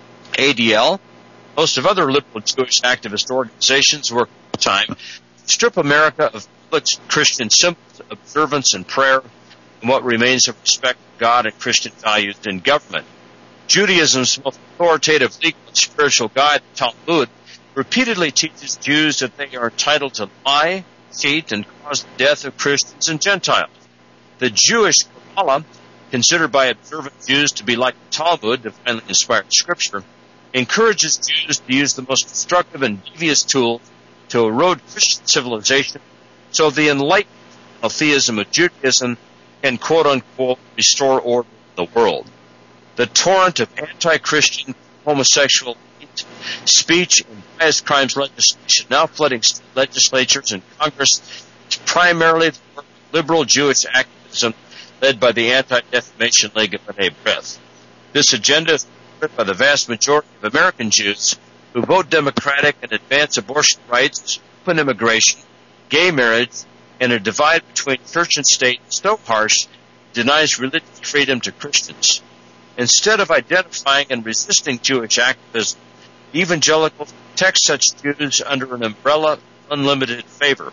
A D L, most of other liberal Jewish activist organizations work time to strip America of public Christian symbols, observance, and prayer, and what remains of respect for God and Christian values in government. Judaism's most authoritative legal and spiritual guide, the Talmud, repeatedly teaches Jews that they are entitled to lie, cheat, and cause the death of Christians and Gentiles. The Jewish Kabbalah, considered by observant Jews to be like the Talmud, divinely inspired scripture, encourages Jews to use the most destructive and devious tools to erode Christian civilization so the enlightened theism of Judaism can quote-unquote restore order in the world. The torrent of anti-Christian, homosexual, hate, speech, and bias crimes legislation now flooding state legislatures and Congress is primarily the work of liberal Jewish activism led by the Anti-Defamation League of B'nai B'rith. This agenda is supported by the vast majority of American Jews who vote Democratic and advance abortion rights, open immigration, gay marriage, and a divide between church and state so harsh it denies religious freedom to Christians. Instead of identifying and resisting Jewish activism, evangelicals protect such Jews under an umbrella of unlimited favor.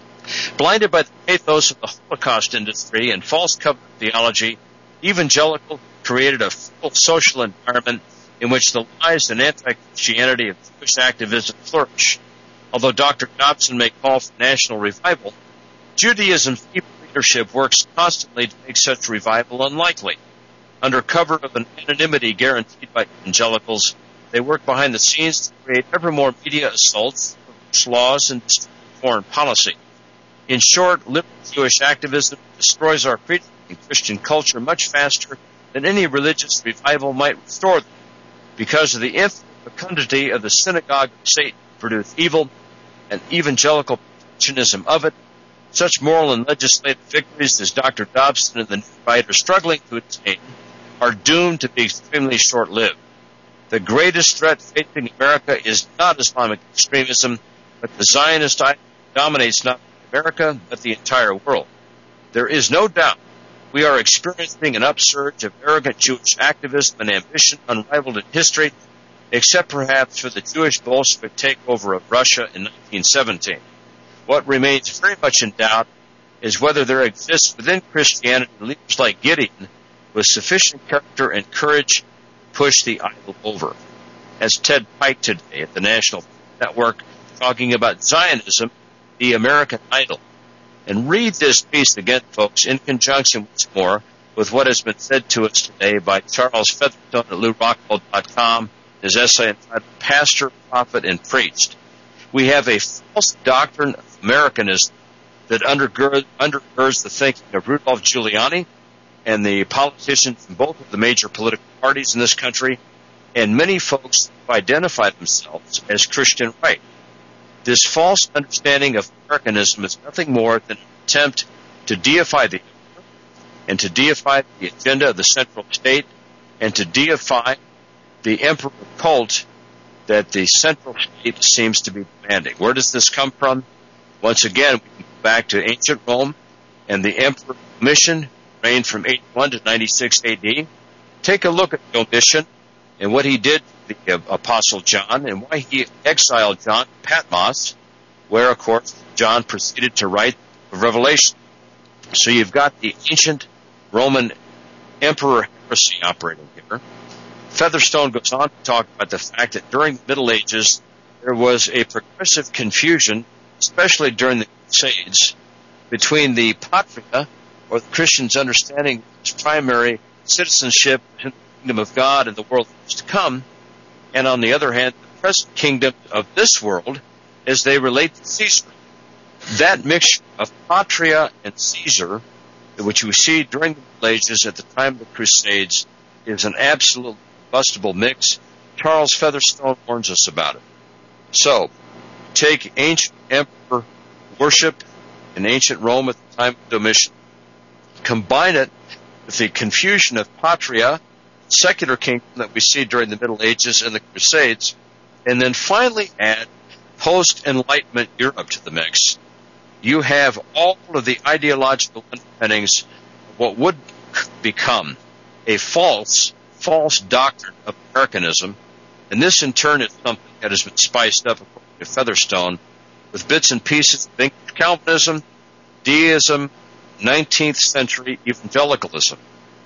Blinded by the pathos of the Holocaust industry and false covenant theology, evangelicals created a full social environment in which the lies and anti-Christianity of Jewish activism flourish. Although Doctor Dobson may call for national revival, Judaism's deep leadership works constantly to make such revival unlikely. Under cover of an anonymity guaranteed by evangelicals, they work behind the scenes to create ever more media assaults, laws, and foreign policy. In short, liberal Jewish activism destroys our freedom and Christian culture much faster than any religious revival might restore them, because of the infinite fecundity of the synagogue of Satan to produce evil and evangelical protectionism of it. Such moral and legislative victories as Doctor Dobson and the new right are struggling to attain are doomed to be extremely short-lived. The greatest threat facing America is not Islamic extremism, but the Zionist idea dominates not America, but the entire world. There is no doubt we are experiencing an upsurge of arrogant Jewish activism and ambition unrivaled in history, except perhaps for the Jewish Bolshevik takeover of Russia in nineteen seventeen. What remains very much in doubt is whether there exists within Christianity leaders like Gideon with sufficient character and courage to push the idol over. As Ted Pike today at the National Network talking about Zionism, the American idol. And read this piece again, folks, in conjunction once more with what has been said to us today by Charles Featherstone at Lew Rockwell dot com, his essay entitled Pastor, Prophet, and Priest. We have a false doctrine of Americanism that undergird, undergirds the thinking of Rudolph Giuliani and the politicians in both of the major political parties in this country, and many folks who identify themselves as Christian right. This false understanding of Americanism is nothing more than an attempt to deify the and to deify the agenda of the central state, and to deify the emperor cult that the central state seems to be demanding. Where does this come from? Once again, we can go back to ancient Rome and the emperor Domitian, reigned from eighty-one to ninety-six A D. Take a look at Domitian and what he did to the uh, Apostle John, and why he exiled John to Patmos, where, of course, John proceeded to write the Revelation. So you've got the ancient Roman emperor heresy operating here. Featherstone goes on to talk about the fact that during the Middle Ages, there was a progressive confusion, especially during the Crusades, between the patria, or the Christian's understanding of his primary citizenship in the kingdom of God and the world that is to come, and on the other hand, the present kingdom of this world as they relate to Caesar. That mixture of patria and Caesar, which we see during the Middle Ages at the time of the Crusades, is an absolute combustible mix. Charles Featherstone warns us about it. So, take ancient emperor worship in ancient Rome at the time of Domitian, combine it with the confusion of patria, secular kingdom that we see during the Middle Ages and the Crusades, and then finally add post-Enlightenment Europe to the mix. You have all of the ideological underpinnings of what would become a false, false doctrine of Americanism, and this in turn is something that has been spiced up, according to Featherstone, with bits and pieces of English Calvinism, deism, nineteenth century evangelicalism.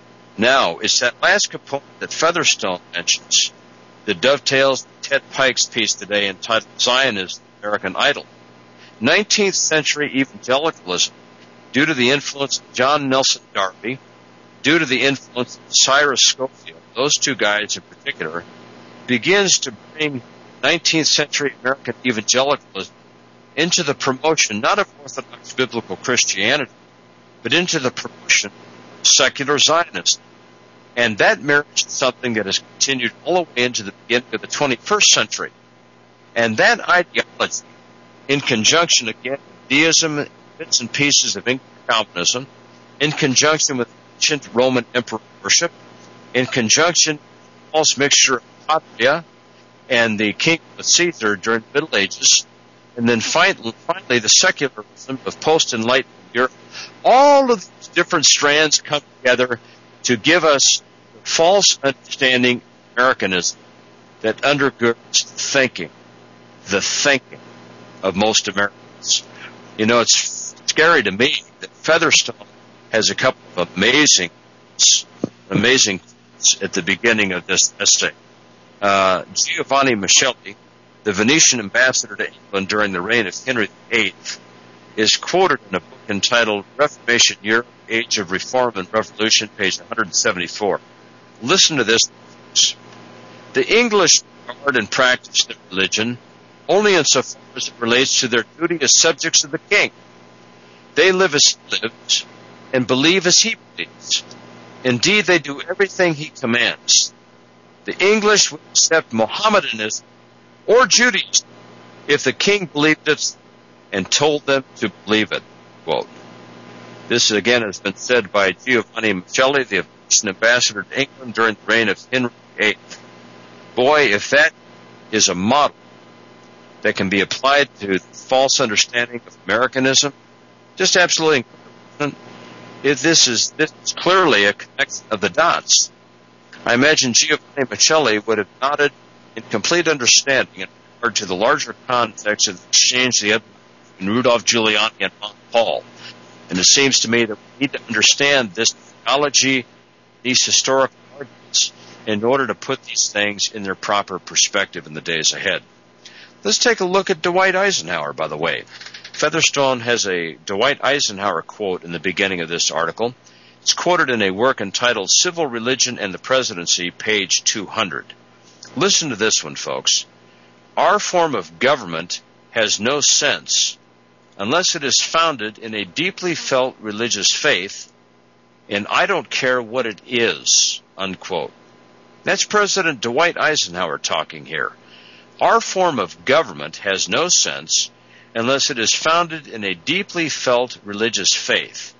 Now, it's that last component that Featherstone mentions that dovetails Ted Pike's piece today entitled Zionism, American Idol. nineteenth century evangelicalism, due to the influence of John Nelson Darby, due to the influence of Cyrus Scofield, those two guys in particular, begins to bring nineteenth century American evangelicalism into the promotion not of Orthodox biblical Christianity, but into the promotion of secular Zionism. And that marriage is something that has continued all the way into the beginning of the twenty-first century. And that ideology, in conjunction again with deism, bits and pieces of English Calvinism, in conjunction with ancient Roman emperor worship, in conjunction with the false mixture of patria and the kingdom of Caesar during the Middle Ages, and then finally, finally the secularism of post-Enlightenment Europe, all of these different strands come together to give us the false understanding of Americanism that undergirds the thinking, the thinking of most Americans. You know, it's scary to me that Featherstone has a couple of amazing, amazing quotes at the beginning of this essay. Uh, Giovanni Micheli, the Venetian ambassador to England during the reign of Henry the Eighth, is quoted in a book entitled Reformation Europe, Age of Reform and Revolution, page one seventy-four. Listen to this. The English regard and practice their religion only insofar as it relates to their duty as subjects of the king. They live as he lives and believe as he believes. Indeed, they do everything he commands. The English would accept Mohammedanism or Judaism if the king believed it and told them to believe it. Quote. This again has been said by Giovanni Micheli, the Venetian ambassador to England during the reign of Henry the Eighth. Boy, if that is a model that can be applied to the false understanding of Americanism, just absolutely incredible. If this is this is clearly a connection of the dots. I imagine Giovanni Micheli would have nodded in complete understanding in regard to the larger context of the exchange the other between Rudolph Giuliani and Ron Paul. And it seems to me that we need to understand this theology, these historical arguments, in order to put these things in their proper perspective in the days ahead. Let's take a look at Dwight Eisenhower, by the way. Featherstone has a Dwight Eisenhower quote in the beginning of this article. It's quoted in a work entitled Civil Religion and the Presidency, page two hundred. Listen to this one, folks. Our form of government has no sense unless it is founded in a deeply felt religious faith, and I don't care what it is, unquote. That's President Dwight Eisenhower talking here. Our form of government has no sense unless it is founded in a deeply felt religious faith,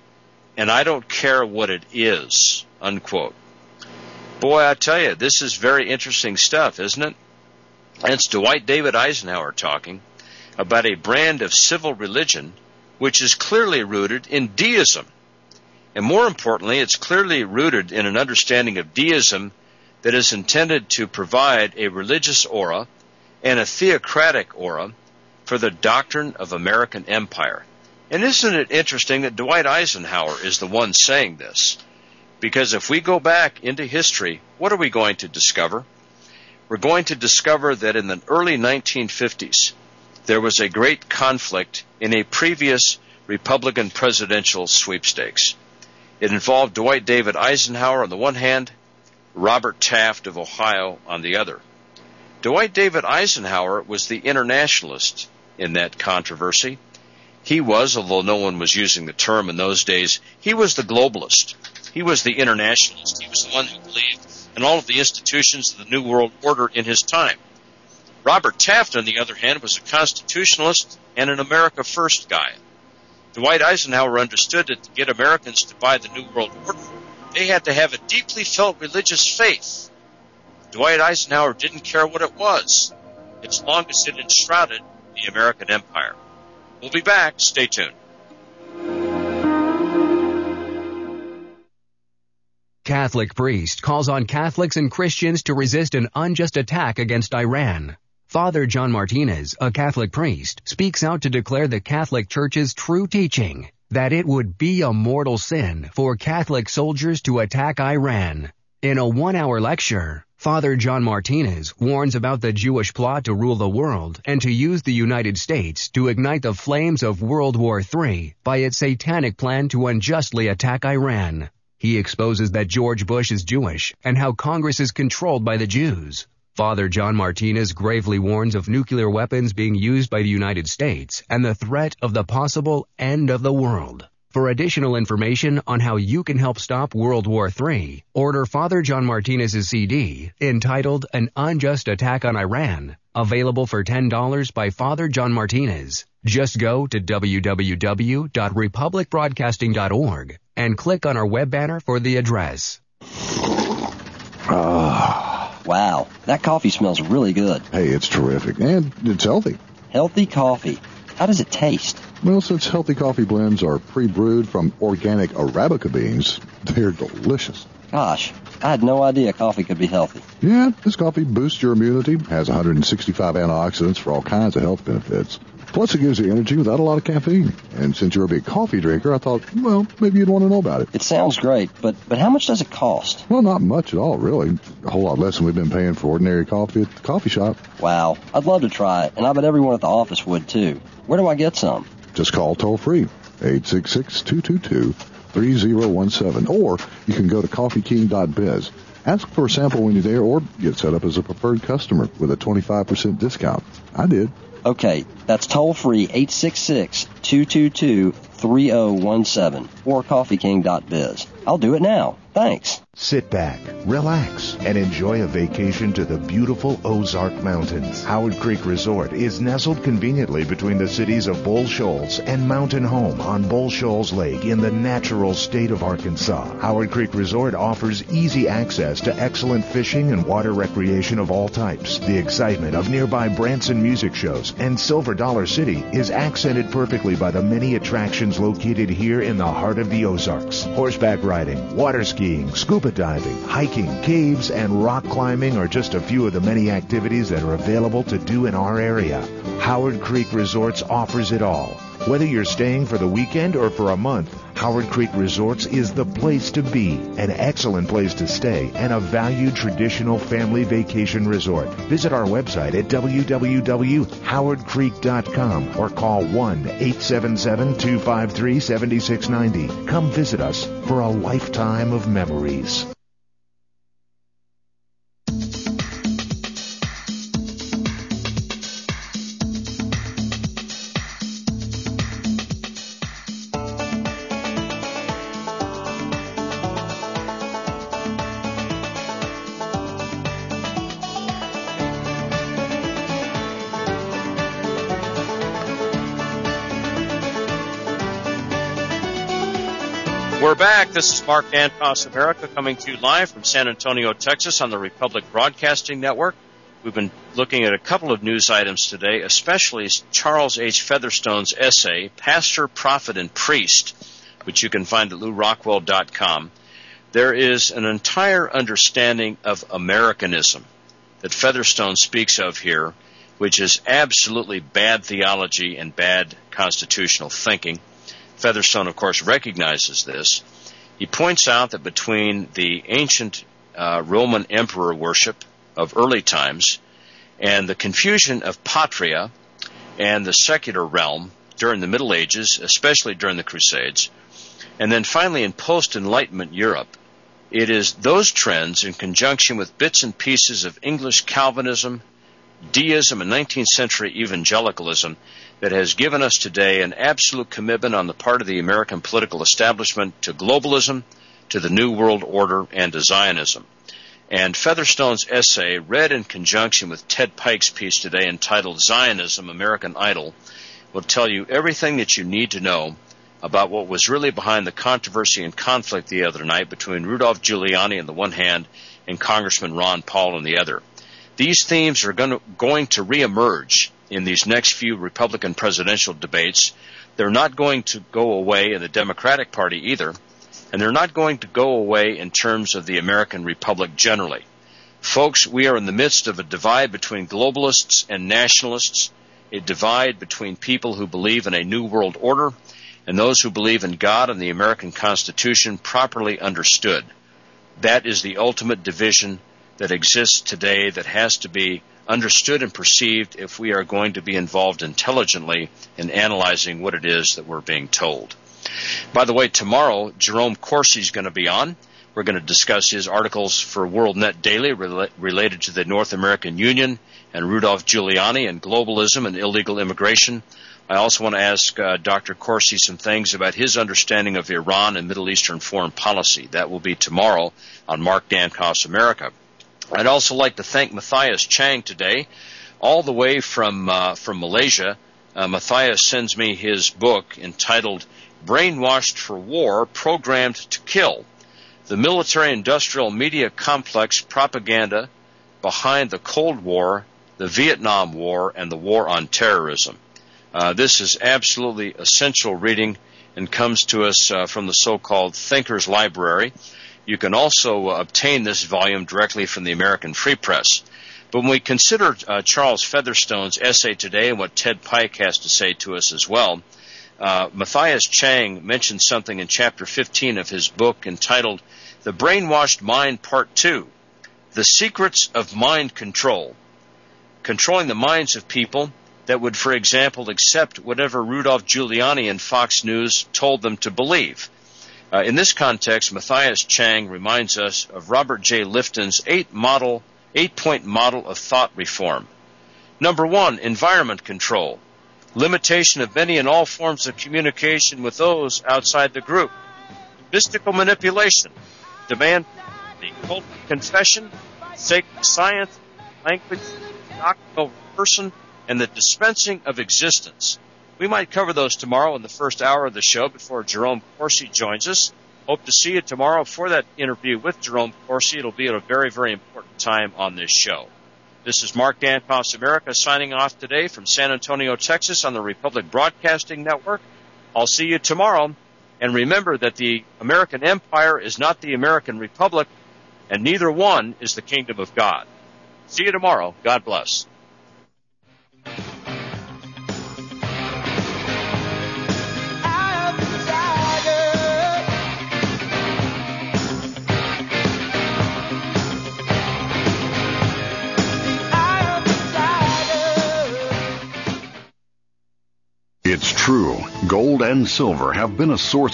and I don't care what it is, unquote. Boy, I tell you, this is very interesting stuff, isn't it? And it's Dwight David Eisenhower talking about a brand of civil religion which is clearly rooted in deism. And more importantly, it's clearly rooted in an understanding of deism that is intended to provide a religious aura and a theocratic aura for the doctrine of American empire. And isn't it interesting that Dwight Eisenhower is the one saying this? Because if we go back into history, what are we going to discover? We're going to discover that in the early nineteen fifties, there was a great conflict in a previous Republican presidential sweepstakes. It involved Dwight David Eisenhower on the one hand, Robert Taft of Ohio on the other. Dwight David Eisenhower was the internationalist in that controversy. He was, although no one was using the term in those days, he was the globalist. He was the internationalist. He was the one who believed in all of the institutions of the New World Order in his time. Robert Taft, on the other hand, was a constitutionalist and an America First guy. Dwight Eisenhower understood that to get Americans to buy the New World Order, they had to have a deeply felt religious faith. Dwight Eisenhower didn't care what it was, as long as it enshrouded the American empire. We'll be back. Stay tuned. Catholic priest calls on Catholics and Christians to resist an unjust attack against Iran. Father John Martinez, a Catholic priest, speaks out to declare the Catholic Church's true teaching, that it would be a mortal sin for Catholic soldiers to attack Iran. In a one-hour lecture, Father John Martinez warns about the Jewish plot to rule the world and to use the United States to ignite the flames of World War Three by its satanic plan to unjustly attack Iran. He exposes that George Bush is Jewish and how Congress is controlled by the Jews. Father John Martinez gravely warns of nuclear weapons being used by the United States and the threat of the possible end of the world. For additional information on how you can help stop World War Three, order Father John Martinez's C D entitled An Unjust Attack on Iran, available for ten dollars by Father John Martinez. Just go to w w w dot republic broadcasting dot org and click on our web banner for the address. Oh, wow, that coffee smells really good. Hey, it's terrific, and it's healthy. Healthy coffee. How does it taste? Well, since healthy coffee blends are pre-brewed from organic Arabica beans, they're delicious. Gosh, I had no idea coffee could be healthy. Yeah, this coffee boosts your immunity, has one hundred sixty-five antioxidants for all kinds of health benefits. Plus, it gives you energy without a lot of caffeine. And since you're a big coffee drinker, I thought, well, maybe you'd want to know about it. It sounds great, but, but how much does it cost? Well, not much at all, really. A whole lot less than we've been paying for ordinary coffee at the coffee shop. Wow, I'd love to try it, and I bet everyone at the office would, too. Where do I get some? Just call toll-free, eight six six, two two two, three zero one seven, or you can go to coffee king dot biz. Ask for a sample when you're there, or get set up as a preferred customer with a twenty-five percent discount. I did. Okay, that's toll-free, eight six six, two two two, three zero one seven, or coffee king dot biz. I'll do it now. Thanks. Sit back, relax, and enjoy a vacation to the beautiful Ozark Mountains. Howard Creek Resort is nestled conveniently between the cities of Bull Shoals and Mountain Home on Bull Shoals Lake in the natural state of Arkansas. Howard Creek Resort offers easy access to excellent fishing and water recreation of all types. The excitement of nearby Branson music shows and Silver Dollar City is accented perfectly by the many attractions located here in the heart of the Ozarks. Horseback riding, water skiing, scuba diving, hiking, caves, and rock climbing are just a few of the many activities that are available to do in our area. Howard Creek Resorts offers it all. Whether you're staying for the weekend or for a month, Howard Creek Resorts is the place to be, an excellent place to stay, and a valued traditional family vacation resort. Visit our website at w w w dot howard creek dot com or call one eight seven seven, two five three, seven six nine zero. Come visit us for a lifetime of memories. We're back. This is Mark Dantos America coming to you live from San Antonio, Texas on the Republic Broadcasting Network. We've been looking at a couple of news items today, especially Charles H. Featherstone's essay, Pastor, Prophet, and Priest, which you can find at lou rockwell dot com. There is an entire understanding of Americanism that Featherstone speaks of here, which is absolutely bad theology and bad constitutional thinking. Featherstone, of course, recognizes this. He points out that between the ancient uh, Roman emperor worship of early times and the confusion of patria and the secular realm during the Middle Ages, especially during the Crusades, and then finally in post-Enlightenment Europe, it is those trends in conjunction with bits and pieces of English Calvinism, deism, and nineteenth century evangelicalism that has given us today an absolute commitment on the part of the American political establishment to globalism, to the New World Order, and to Zionism. And Featherstone's essay, read in conjunction with Ted Pike's piece today entitled Zionism, American Idol, will tell you everything that you need to know about what was really behind the controversy and conflict the other night between Rudolph Giuliani on the one hand and Congressman Ron Paul on the other. These themes are going to, going to reemerge in these next few Republican presidential debates. They're not going to go away in the Democratic Party either, and they're not going to go away in terms of the American Republic generally. Folks, we are in the midst of a divide between globalists and nationalists, a divide between people who believe in a new world order and those who believe in God and the American Constitution properly understood. That is the ultimate division that exists today that has to be understood and perceived if we are going to be involved intelligently in analyzing what it is that we're being told. By the way, tomorrow, Jerome Corsi is going to be on. We're going to discuss his articles for WorldNet Daily rela- related to the North American Union and Rudolph Giuliani and globalism and illegal immigration. I also want to ask uh, Doctor Corsi some things about his understanding of Iran and Middle Eastern foreign policy. That will be tomorrow on Mark Dantos America. I'd also like to thank Matthias Chang today, all the way from uh, from Malaysia. Uh, Matthias sends me his book entitled Brainwashed for War, Programmed to Kill, the Military-Industrial Media Complex Propaganda Behind the Cold War, the Vietnam War, and the War on Terrorism. Uh, this is absolutely essential reading and comes to us uh, from the so-called Thinkers Library. You can also uh, obtain this volume directly from the American Free Press. But when we consider uh, Charles Featherstone's essay today and what Ted Pike has to say to us as well, uh, Matthias Chang mentioned something in chapter fifteen of his book entitled The Brainwashed Mind Part two, The Secrets of Mind Control, controlling the minds of people that would, for example, accept whatever Rudolph Giuliani and Fox News told them to believe. Uh, in this context, Matthias Chang reminds us of Robert J. Lifton's eight model, eight-point model of thought reform. Number one, environment control, limitation of many and all forms of communication with those outside the group, mystical manipulation, demand, the cult of confession, sacred science, language, doctrinal person, and the dispensing of existence. We might cover those tomorrow in the first hour of the show before Jerome Corsi joins us. Hope to see you tomorrow for that interview with Jerome Corsi. It'll be at a very, very important time on this show. This is Mark Dantos America signing off today from San Antonio, Texas on the Republic Broadcasting Network. I'll see you tomorrow. And remember that the American Empire is not the American Republic, and neither one is the kingdom of God. See you tomorrow. God bless. It's true, gold and silver have been a source